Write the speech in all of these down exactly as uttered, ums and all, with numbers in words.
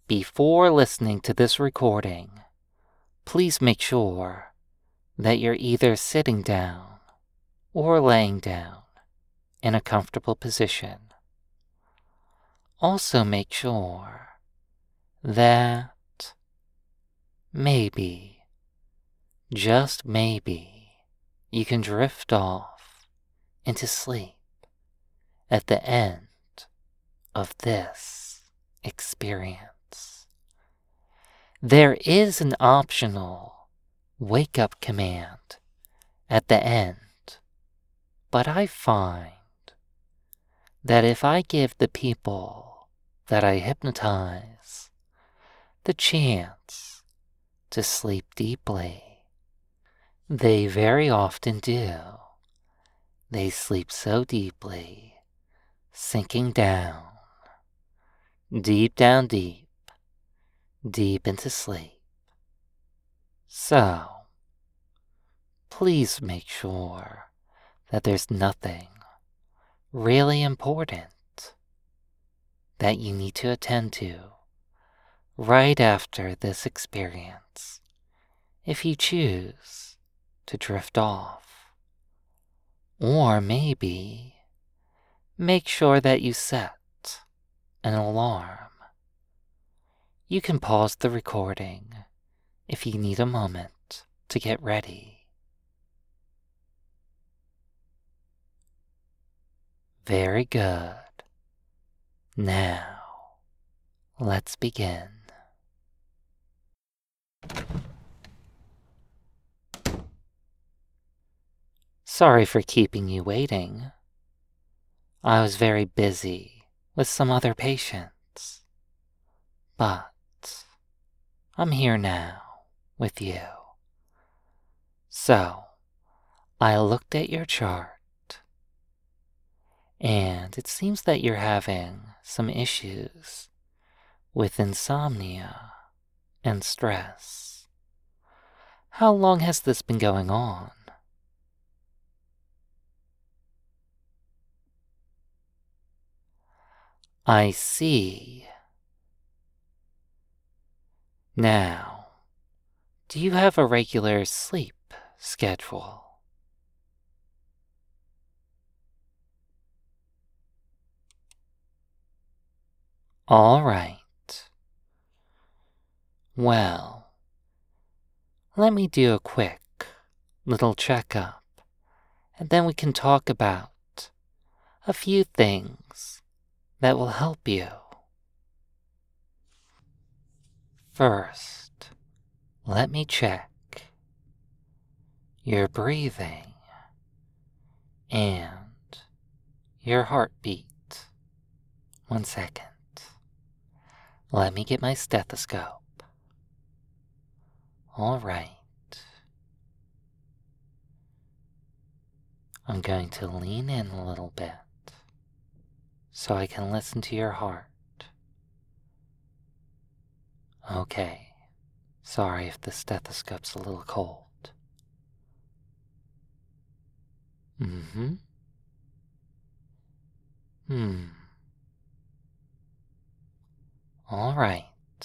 Before listening to this recording, please make sure that you're either sitting down or laying down in a comfortable position. Also make sure that maybe, just maybe, you can drift off into sleep at the end of this experience. There is an optional wake-up command at the end, but I find that if I give the people that I hypnotize the chance to sleep deeply, they very often do. They sleep so deeply, sinking down, deep down deep, deep into sleep. So, please make sure that there's nothing really important that you need to attend to right after this experience if you choose to drift off. Or maybe make sure that you set an alarm. You can pause the recording if you need a moment to get ready. Very good. Now, let's begin. Sorry for keeping you waiting. I was very busy with some other patients, but I'm here now with you. So, I looked at your chart, and it seems that you're having some issues with insomnia and stress. How long has this been going on? I see. Now, do you have a regular sleep schedule? All right. Well, let me do a quick little checkup, and then we can talk about a few things that will help you. First, let me check your breathing and your heartbeat. One second. Let me get my stethoscope. All right. I'm going to lean in a little bit so I can listen to your heart. Okay. Sorry if the stethoscope's a little cold. Mm-hmm. Hmm. All right.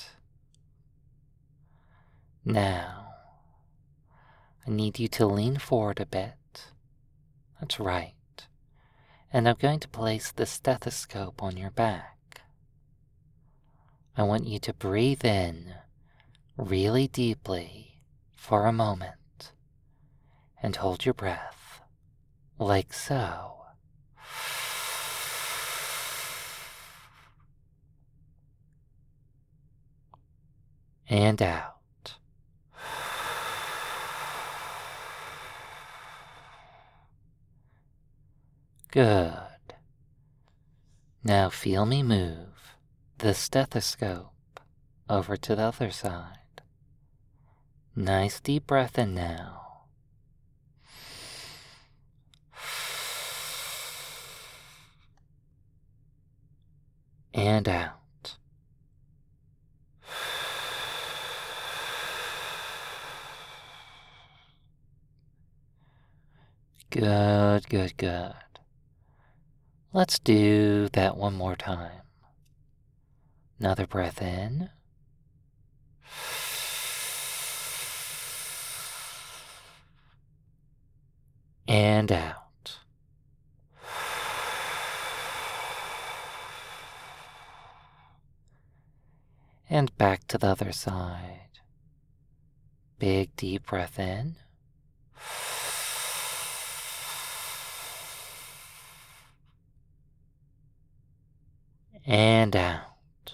Now, I need you to lean forward a bit. That's right. And I'm going to place the stethoscope on your back. I want you to breathe in really deeply for a moment and hold your breath like so. And out. Good. Now feel me move the stethoscope over to the other side. Nice deep breath in now. And out. Good, good, good. Let's do that one more time. Another breath in. and out. And back to the other side. Big deep breath in. And out.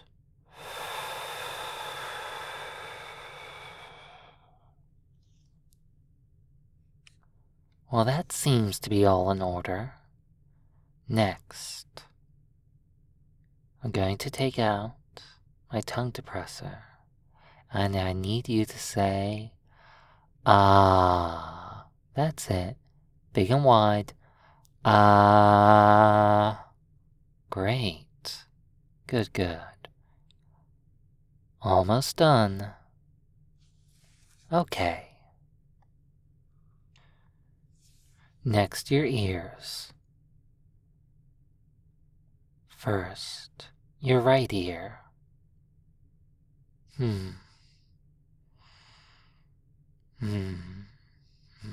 Well, that seems to be all in order. Next, I'm going to take out my tongue depressor, and I need you to say, ah. That's it. Big and wide. Ah. Great. Good, good. Almost done. Okay. Next, your ears. First, your right ear. Hmm. Hmm. Hmm.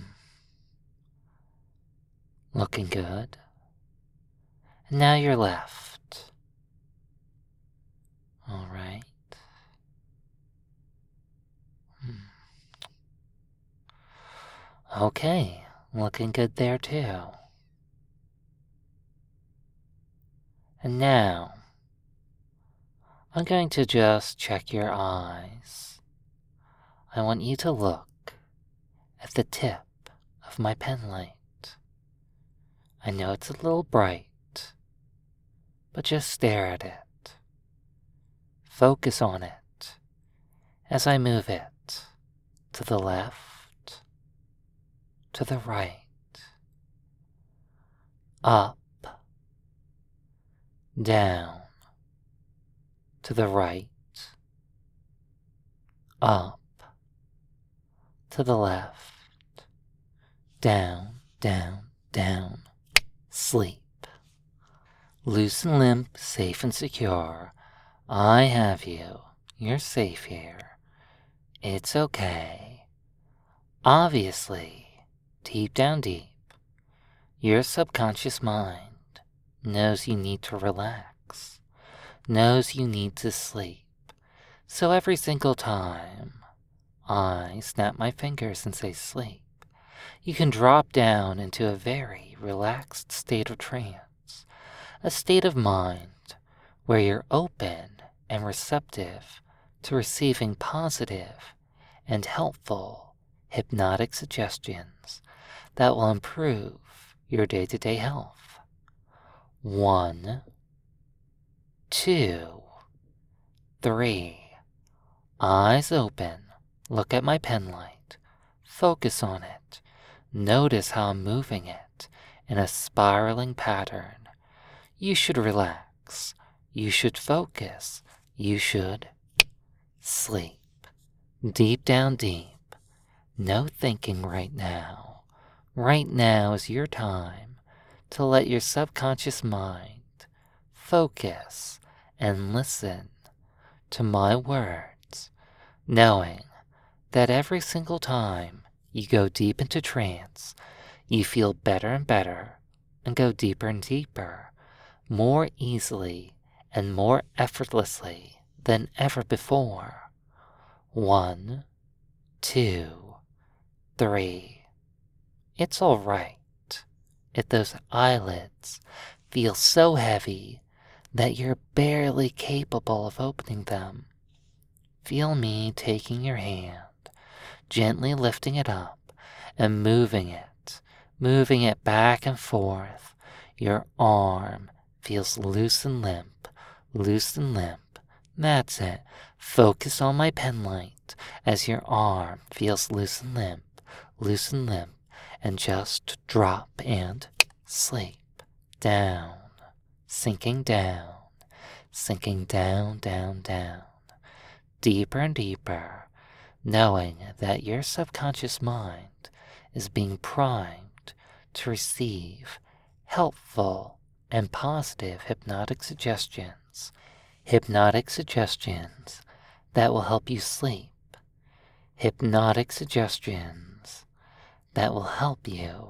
Looking good. And now your left. All right. Hmm. Okay, looking good there too. And now, I'm going to just check your eyes. I want you to look at the tip of my pen light. I know it's a little bright, but just stare at it. Focus on it as I move it to the left, to the right, up, down, to the right, up, to the left, down, down, down, sleep. Loose and limp, safe and secure. I have you. You're safe here. It's okay. Obviously, deep down deep, your subconscious mind knows you need to relax, knows you need to sleep. So every single time I snap my fingers and say sleep, you can drop down into a very relaxed state of trance, a state of mind where you're open and receptive to receiving positive and helpful hypnotic suggestions that will improve your day-to-day health. One, two, three. Eyes open. Look at my pen light. Focus on it. Notice how I'm moving it in a spiraling pattern. You should relax. You should focus. You should sleep. Deep down deep. No thinking right now. Right now is your time to let your subconscious mind focus and listen to my words, knowing that every single time you go deep into trance, you feel better and better and go deeper and deeper, more easily and more effortlessly than ever before. One, two, three. It's all right if those eyelids feel so heavy that you're barely capable of opening them. Feel me taking your hand, gently lifting it up and moving it, moving it back and forth. Your arm feels loose and limp, loose and limp. That's it. Focus on my pen light as your arm feels loose and limp, loose and limp, and just drop and sleep. Down, sinking down, sinking down, down, down. Deeper and deeper, knowing that your subconscious mind is being primed to receive helpful and positive hypnotic suggestions, hypnotic suggestions that will help you sleep, hypnotic suggestions that will help you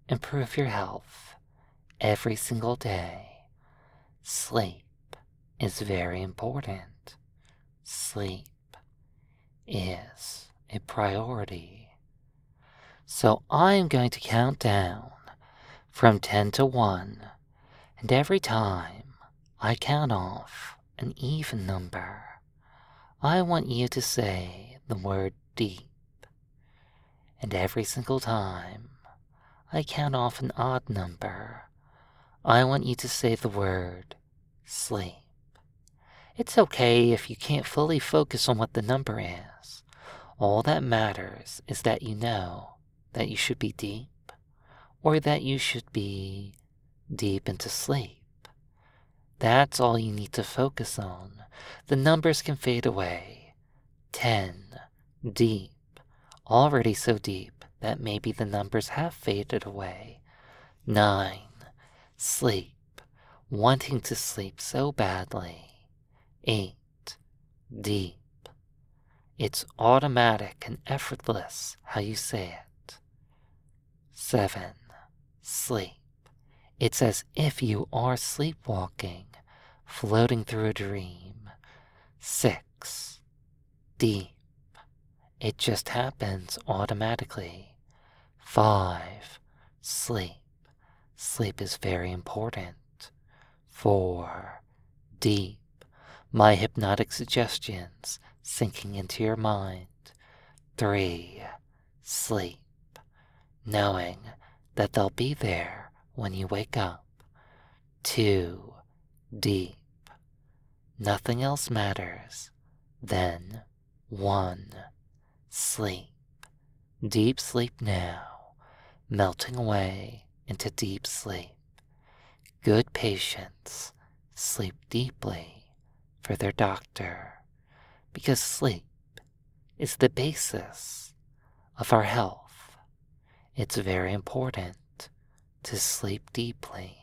improve your health every single day, sleep is very important. Sleep is a priority. So I'm going to count down from ten to one, and every time I count off an even number, I want you to say the word deep. And every single time I count off an odd number, I want you to say the word sleep. It's okay if you can't fully focus on what the number is. All that matters is that you know that you should be deep, or that you should be deep into sleep. That's all you need to focus on. The numbers can fade away. Ten, deep, already so deep that maybe the numbers have faded away. Nine, sleep, wanting to sleep so badly. Eight, deep. It's automatic and effortless how you say it. Seven, sleep. It's as if you are sleepwalking, floating through a dream. Six, deep. It just happens automatically. Five, sleep. Sleep is very important. Four, deep. My hypnotic suggestions sinking into your mind. Three, sleep. Knowing that they'll be there when you wake up. Two, deep. Nothing else matters. Then, one, sleep. Deep sleep now, melting away into deep sleep. Good patients sleep deeply for their doctor, because sleep is the basis of our health. It's very important to sleep deeply.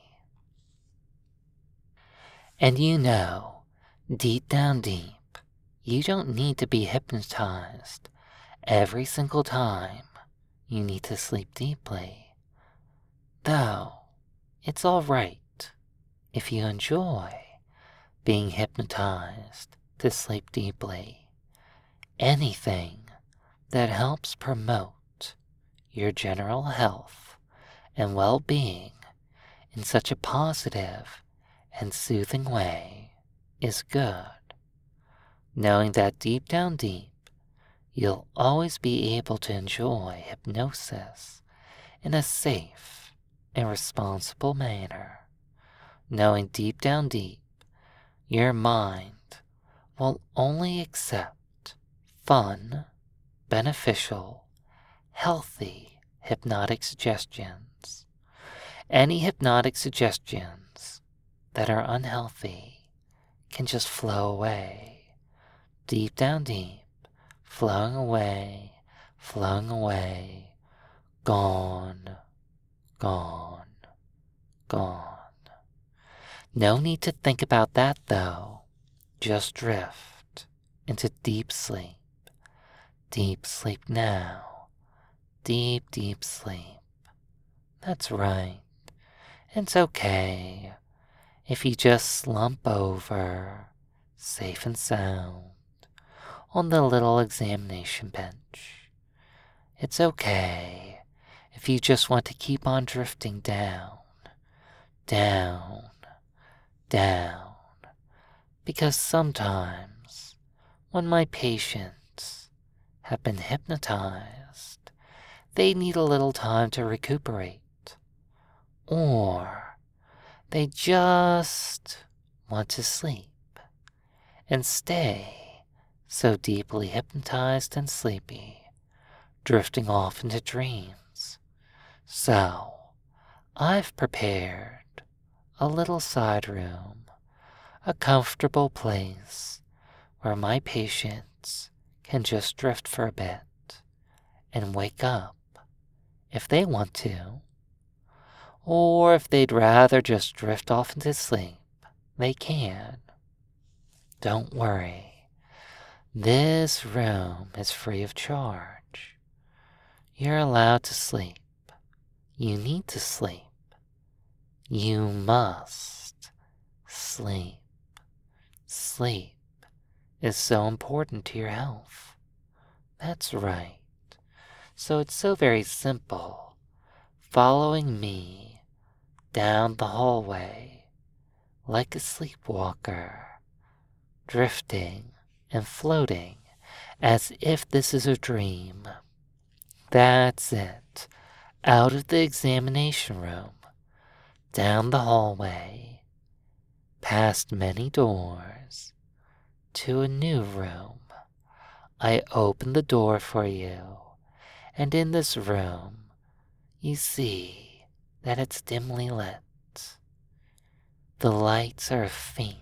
And you know, deep down deep, you don't need to be hypnotized every single time you need to sleep deeply. Though, it's all right if you enjoy being hypnotized to sleep deeply. Anything that helps promote your general health and well-being in such a positive and soothing way is good. Knowing that deep down deep, you'll always be able to enjoy hypnosis in a safe and responsible manner. Knowing deep down deep, your mind will only accept fun, beneficial, healthy hypnotic suggestions. Any hypnotic suggestions that are unhealthy can just flow away. Deep down deep, flowing away, flowing away, gone, gone, gone. No need to think about that though. Just drift into deep sleep. Deep sleep now. Deep, deep sleep. That's right. It's okay if you just slump over, safe and sound, on the little examination bench. It's okay if you just want to keep on drifting down, down, down, because sometimes when my patients have been hypnotized, they need a little time to recuperate, or they just want to sleep and stay so deeply hypnotized and sleepy, drifting off into dreams. So, I've prepared a little side room, a comfortable place where my patients can just drift for a bit and wake up if they want to, or if they'd rather just drift off into sleep, they can. Don't worry, this room is free of charge. You're allowed to sleep You need to sleep. You must sleep. Sleep is so important to your health. That's right. So it's so very simple. Following me down the hallway like a sleepwalker, drifting and floating as if this is a dream. That's it. Out of the examination room, down the hallway, past many doors, to a new room. I open the door for you, and in this room, you see that it's dimly lit. The lights are faint,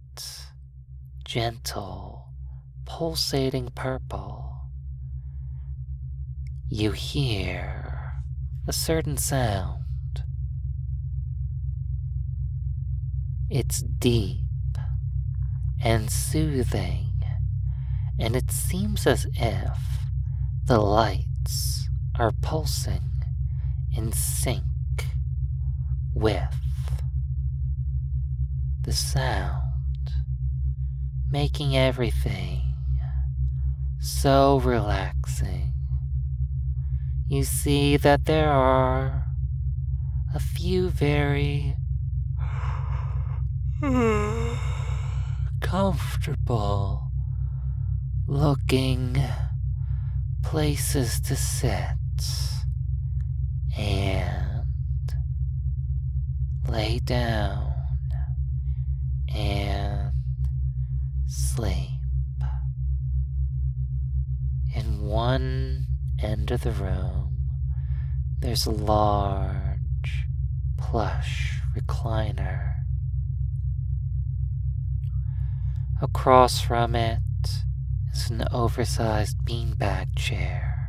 gentle, pulsating purple. You hear a certain sound. It's deep and soothing, and it seems as if the lights are pulsing in sync with the sound, making everything so relaxing. You see that there are a few very comfortable looking places to sit and lay down and sleep. In one end of the room, there's a large plush recliner. Across from it is an oversized beanbag chair.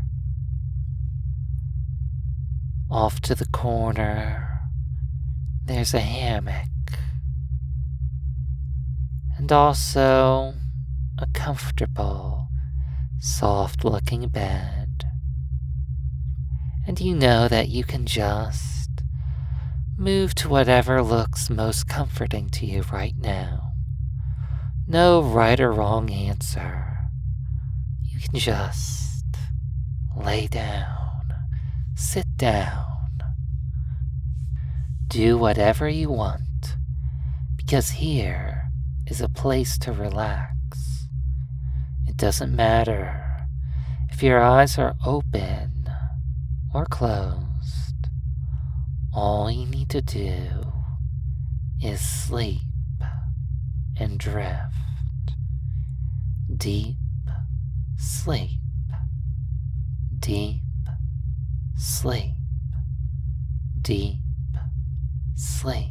Off to the corner, there's a hammock. And also a comfortable, soft-looking bed. And you know that you can just move to whatever looks most comforting to you right now. No right or wrong answer. You can just lay down, sit down, do whatever you want, because here is a place to relax. It doesn't matter if your eyes are open or closed. All you need to do is sleep and drift. Deep sleep. Deep sleep. Deep sleep.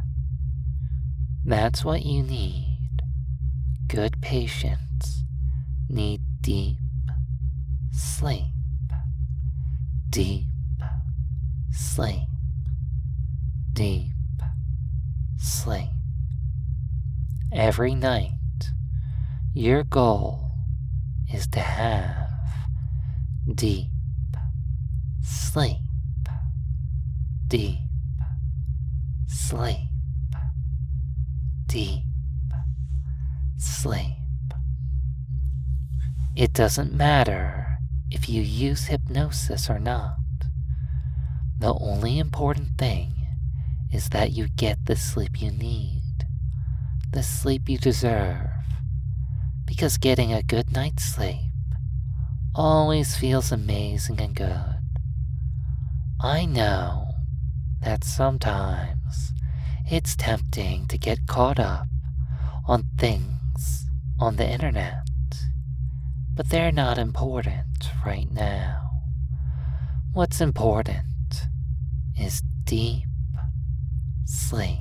That's what you need. Good patients need deep sleep. Deep sleep. Deep sleep. Every night, your goal is to have deep sleep. Deep sleep. Deep sleep. It doesn't matter if you use hypnosis or not. The only important thing is that you get the sleep you need, the sleep you deserve, because getting a good night's sleep always feels amazing and good. I know that sometimes it's tempting to get caught up on things on the internet, but they're not important right now. What's important is deep sleep.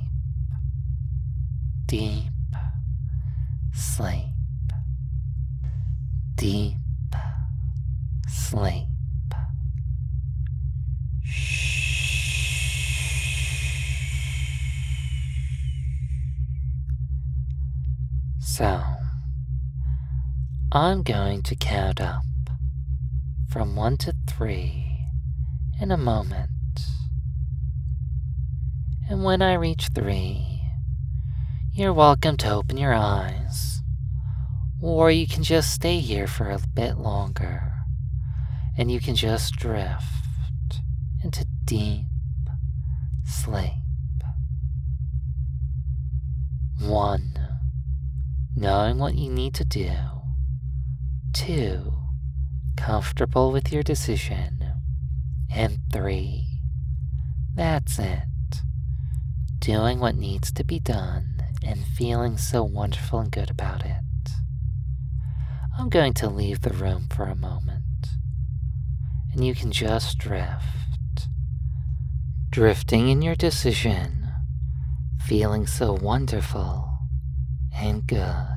Deep sleep. Deep sleep. So, I'm going to count up from one to three in a moment. And when I reach three, you're welcome to open your eyes, or you can just stay here for a bit longer, and you can just drift into deep sleep. One, knowing what you need to do. Two, comfortable with your decision. And three, that's it. Doing what needs to be done and feeling so wonderful and good about it. I'm going to leave the room for a moment, and you can just drift. Drifting in your decision, feeling so wonderful and good.